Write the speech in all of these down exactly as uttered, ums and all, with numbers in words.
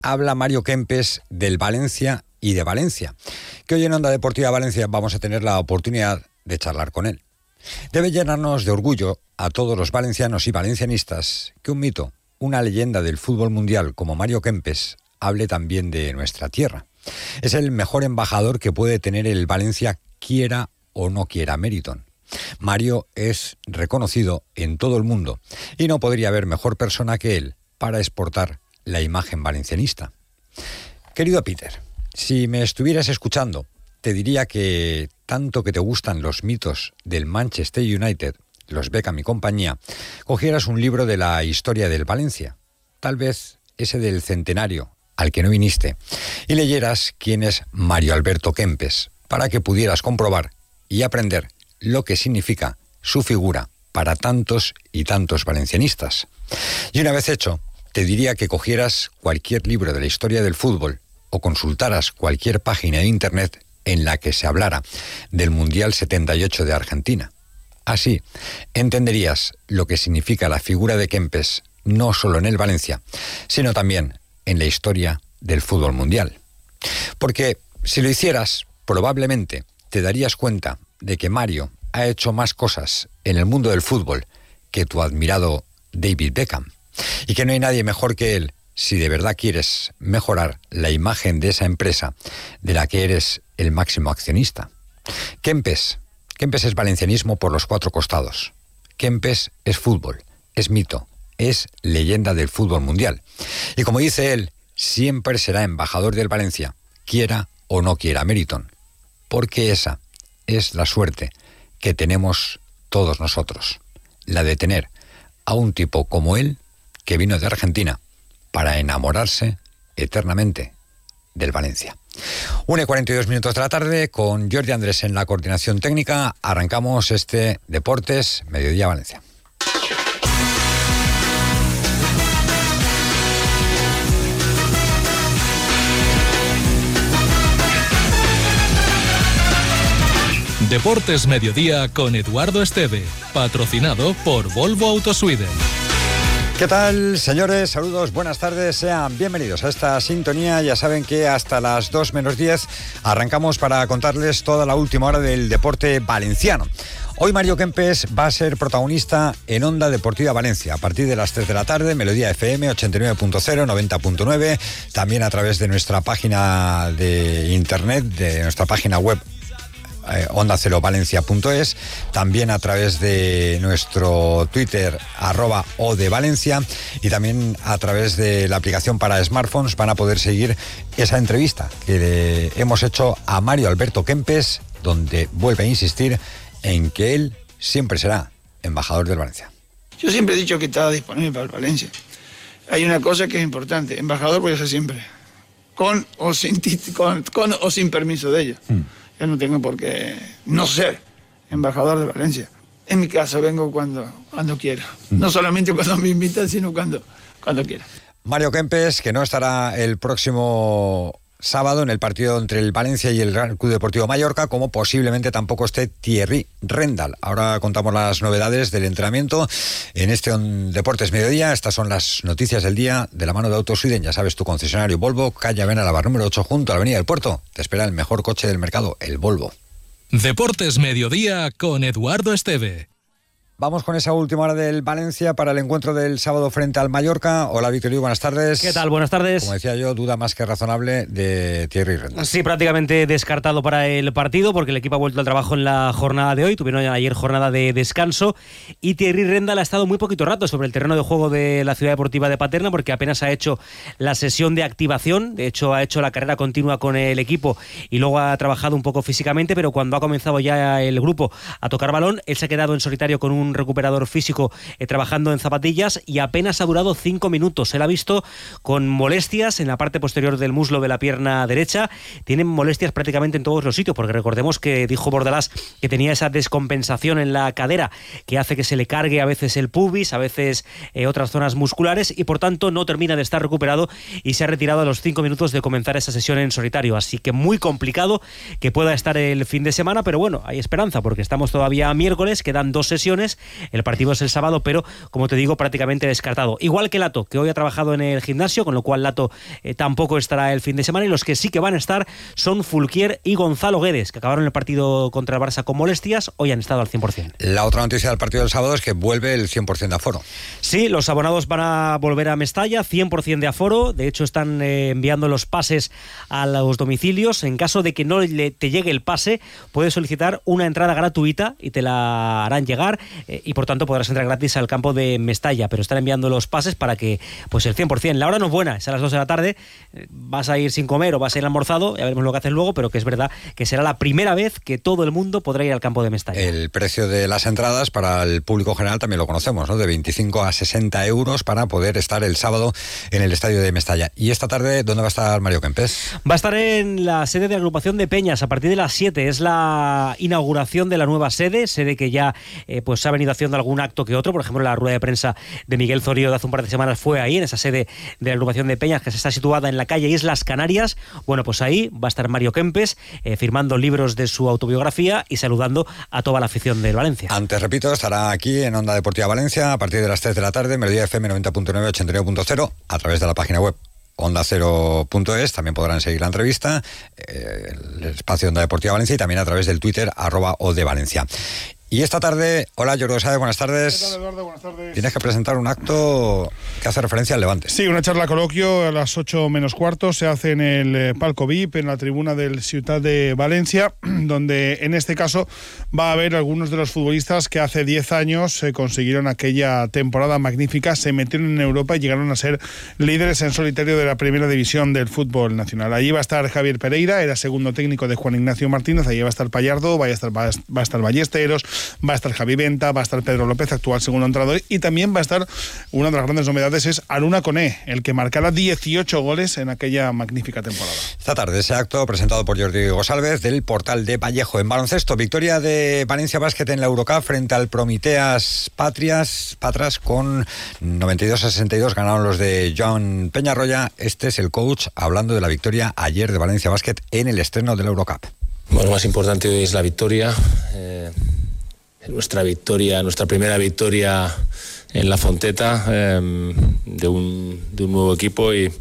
habla Mario Kempes del Valencia y de Valencia, que hoy en Onda Deportiva Valencia vamos a tener la oportunidad de charlar con él. Debe llenarnos de orgullo a todos los valencianos y valencianistas que un mito, una leyenda del fútbol mundial como Mario Kempes, hable también de nuestra tierra. Es el mejor embajador que puede tener el Valencia, quiera o no quiera Meriton. Mario es reconocido en todo el mundo y no podría haber mejor persona que él para exportar la imagen valencianista. Querido Peter, si me estuvieras escuchando, te diría que tanto que te gustan los mitos del Manchester United, los Beckham y compañía, cogieras un libro de la historia del Valencia, tal vez ese del centenario al que no viniste, y leyeras quién es Mario Alberto Kempes, para que pudieras comprobar y aprender lo que significa su figura para tantos y tantos valencianistas. Y una vez hecho, te diría que cogieras cualquier libro de la historia del fútbol o consultaras cualquier página de internet en la que se hablara del Mundial setenta y ocho de Argentina. Así, entenderías lo que significa la figura de Kempes, no solo en el Valencia, sino también en la historia del fútbol mundial. Porque si lo hicieras, probablemente te darías cuenta de que Mario ha hecho más cosas en el mundo del fútbol que tu admirado David Beckham, y que no hay nadie mejor que él si de verdad quieres mejorar la imagen de esa empresa de la que eres el máximo accionista. Kempes, Kempes es valencianismo por los cuatro costados. Kempes es fútbol, es mito, es leyenda del fútbol mundial. Y como dice él, siempre será embajador del Valencia, quiera o no quiera Meriton, porque esa es la suerte que tenemos todos nosotros, la de tener a un tipo como él que vino de Argentina para enamorarse eternamente del Valencia. una y cuarenta y dos minutos de la tarde, con Jordi Andrés en la coordinación técnica, arrancamos este Deportes Mediodía Valencia. Deportes Mediodía con Eduardo Esteve, patrocinado por Volvo Autosweden. ¿Qué tal, señores? Saludos, buenas tardes, sean bienvenidos a esta sintonía. Ya saben que hasta las dos menos diez arrancamos para contarles toda la última hora del deporte valenciano. Hoy Mario Kempes va a ser protagonista en Onda Deportiva Valencia a partir de las tres de la tarde, Melodía F M ochenta y nueve punto cero, noventa punto nueve, también a través de nuestra página de internet, de nuestra página web Eh, onda cero valencia punto es, también a través de nuestro Twitter arroba o de Valencia, y también a través de la aplicación para smartphones van a poder seguir esa entrevista que le hemos hecho a Mario Alberto Kempes, donde vuelve a insistir en que él siempre será embajador del Valencia. Yo siempre he dicho que estaba disponible para el Valencia. Hay una cosa que es importante: embajador voy a ser siempre, con o sin, con, con o sin permiso de ellos. Mm. Yo no tengo por qué no ser embajador de Valencia. En mi caso vengo cuando, cuando quiero. No solamente cuando me invitan, sino cuando, cuando quiera. Mario Kempes, que no estará el próximo sábado en el partido entre el Valencia y el Real Club Deportivo Mallorca, como posiblemente tampoco esté Thierry Rendal. Ahora contamos las novedades del entrenamiento en este Deportes Mediodía. Estas son las noticias del día de la mano de Autosweden. Ya sabes, tu concesionario Volvo, calle Benalava número ocho, junto a la Avenida del Puerto. Te espera el mejor coche del mercado, el Volvo. Deportes Mediodía con Eduardo Esteve. Vamos con esa última hora del Valencia para el encuentro del sábado frente al Mallorca. Hola, Víctor, buenas tardes. ¿Qué tal? Buenas tardes. Como decía yo, duda más que razonable de Thierry Rendal. Sí, prácticamente descartado para el partido, porque el equipo ha vuelto al trabajo en la jornada de hoy. Tuvieron ayer jornada de descanso y Thierry Rendal ha estado muy poquito rato sobre el terreno de juego de la Ciudad Deportiva de Paterna, porque apenas ha hecho la sesión de activación. De hecho, ha hecho la carrera continua con el equipo y luego ha trabajado un poco físicamente, pero cuando ha comenzado ya el grupo a tocar balón, él se ha quedado en solitario con un recuperador físico eh, trabajando en zapatillas, y apenas ha durado cinco minutos. Él ha visto con molestias en la parte posterior del muslo de la pierna derecha. Tienen molestias prácticamente en todos los sitios, porque recordemos que dijo Bordalás que tenía esa descompensación en la cadera que hace que se le cargue a veces el pubis, a veces eh, otras zonas musculares, y por tanto no termina de estar recuperado y se ha retirado a los cinco minutos de comenzar esa sesión en solitario. Así que muy complicado que pueda estar el fin de semana, pero bueno, hay esperanza, porque estamos todavía a miércoles, quedan dos sesiones El partido es el sábado, pero como te digo, prácticamente descartado. Igual que Lato, que hoy ha trabajado en el gimnasio, con lo cual Lato eh, tampoco estará el fin de semana, y los que sí que van a estar son Fulquier y Gonzalo Guedes, que acabaron el partido contra el Barça con molestias, hoy han estado al cien por ciento. La otra noticia del partido del sábado es que vuelve el cien por ciento de aforo. Sí, los abonados van a volver a Mestalla, cien por ciento de aforo. De hecho, están eh, enviando los pases a los domicilios. En caso de que no le, te llegue el pase, puedes solicitar una entrada gratuita y te la harán llegar, eh, y por tanto podrás entrar gratis al campo de Mestalla, pero están enviando los pases para que pues el cien por ciento. La hora no es buena, es a las dos de la tarde, eh, vas a ir sin comer o vas a ir almorzado, ya veremos lo que haces luego, pero que es verdad que será la primera vez que todo el mundo podrá ir al campo de Mestalla. El precio de las entradas para el público general también lo conocemos, ¿no? De veinticinco a sesenta euros para poder estar el sábado en el estadio de Mestalla. Y esta tarde, ¿dónde va a estar Mario Kempes? Va a estar en la sede de la agrupación de Peñas a partir de las siete. Es la inauguración de la nueva sede, sede que ya eh, pues ha venido haciendo algún acto que otro. Por ejemplo, la rueda de prensa de Miguel Zorio de hace un par de semanas fue ahí, en esa sede de la agrupación de Peñas, que se está situada en la calle Islas Canarias. Bueno, pues ahí va a estar Mario Kempes eh, firmando libros de su autobiografía y saludando a toda la afición del Valencia. Antes, repito, estará aquí en Onda Deportiva Valencia a partir de las tres de la tarde, Melodía F M noventa punto nueve, ochenta y nueve punto cero, a través de la página web onda cero punto es. También podrán seguir la entrevista, eh, el espacio de Onda Deportiva Valencia, y también a través del Twitter, arroba O de Valencia. Y esta tarde, hola Jordi Sáez, buenas tardes. ¿Qué tal, Eduardo? Buenas tardes. Tienes que presentar un acto que hace referencia al Levante. Sí, una charla coloquio a las ocho menos cuarto, se hace en el eh, palco V I P, en la tribuna del Ciutat de Valencia, donde en este caso va a haber algunos de los futbolistas que hace diez años eh, consiguieron aquella temporada magnífica, se metieron en Europa y llegaron a ser líderes en solitario de la primera división del fútbol nacional. Allí va a estar Javier Pereira, era segundo técnico de Juan Ignacio Martínez, allí va a estar Pallardo, va a estar, va a estar Ballesteros, va a estar Javi Venta, va a estar Pedro López, actual segundo entrenador, y también va a estar, una de las grandes novedades es Aruna Koné, el que marcara dieciocho goles en aquella magnífica temporada. Esta tarde ese acto presentado por Jordi González del portal de Vallejo. En baloncesto, victoria de Valencia Basket en la Eurocup frente al Prometeas Patrias, Patras con noventa y dos a sesenta y dos, ganaron los de Joan Peñarroya. Este es el coach hablando de la victoria ayer de Valencia Basket en el estreno de la Eurocup. Bueno, lo más importante hoy es la victoria. Eh... Nuestra victoria, nuestra primera victoria en la Fonteta, eh, de, un, de un nuevo equipo, y,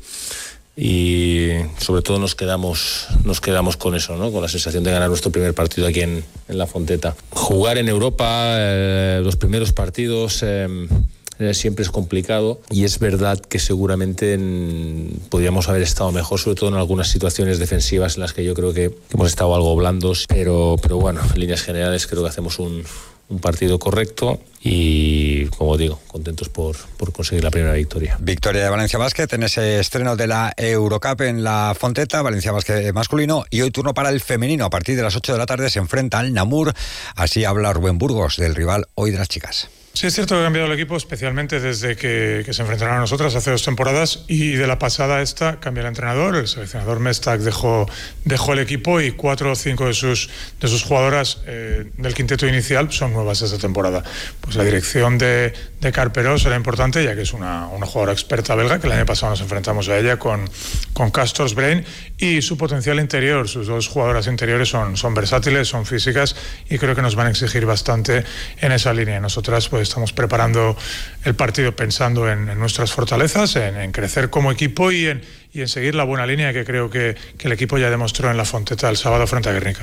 y sobre todo nos quedamos, nos quedamos con eso, ¿no? Con la sensación de ganar nuestro primer partido aquí en, en la Fonteta. Jugar en Europa, eh, los primeros partidos, eh, siempre es complicado, y es verdad que seguramente en, podríamos haber estado mejor, sobre todo en algunas situaciones defensivas en las que yo creo que hemos estado algo blandos, pero, pero bueno, en líneas generales creo que hacemos un, un partido correcto y, como digo, contentos por, por conseguir la primera victoria. Victoria de Valencia Basket en ese estreno de la Eurocup en la Fonteta, Valencia Basket masculino, y hoy turno para el femenino. A partir de las ocho de la tarde se enfrenta al Namur, así habla Rubén Burgos del rival hoy de las chicas. Sí, es cierto que ha cambiado el equipo, especialmente desde que, que se enfrentaron a nosotras hace dos temporadas, y de la pasada esta cambia el entrenador. El seleccionador Mestak dejó, dejó el equipo, y cuatro o cinco de sus, de sus jugadoras eh, del quinteto inicial son nuevas esta temporada. Pues la dirección de, de Carperó será importante, ya que es una, una jugadora experta belga, que el año pasado nos enfrentamos a ella con, con Castors Brain, y su potencial interior. Sus dos jugadoras interiores son, son versátiles, son físicas, y creo que nos van a exigir bastante en esa línea. Nosotras pues estamos preparando el partido pensando en, en nuestras fortalezas, en, en crecer como equipo y en, y en seguir la buena línea que creo que, que el equipo ya demostró en la Fonteta el sábado frente a Guernica.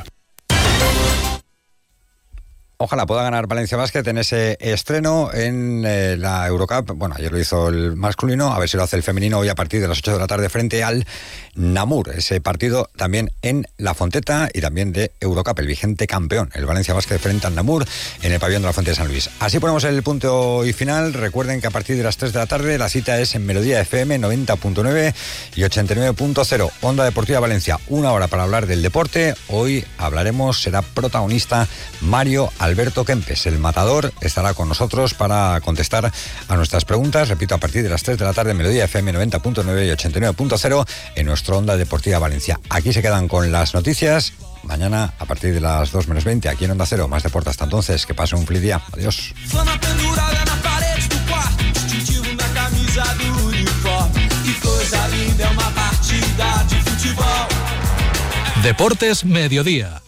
Ojalá pueda ganar Valencia Basket en ese estreno en eh, la Eurocup. Bueno, ayer lo hizo el masculino, a ver si lo hace el femenino hoy a partir de las ocho de la tarde frente al Namur. Ese partido también en la Fonteta y también de Eurocup, el vigente campeón, el Valencia Basket frente al Namur en el pabellón de la Fuente de San Luis. Así ponemos el punto y final. Recuerden que a partir de las tres de la tarde la cita es en Melodía F M noventa punto nueve y ochenta y nueve punto cero. Onda Deportiva Valencia, una hora para hablar del deporte. Hoy hablaremos, será protagonista Mario Alberto Kempes, el matador, estará con nosotros para contestar a nuestras preguntas. Repito, a partir de las tres de la tarde, Melodía F M noventa punto nueve y ochenta y nueve punto cero en nuestro Onda Deportiva Valencia. Aquí se quedan con las noticias. Mañana, a partir de las dos menos veinte, aquí en Onda Cero, más deporte. Hasta entonces, que pase un feliz día. Adiós. Deportes Mediodía.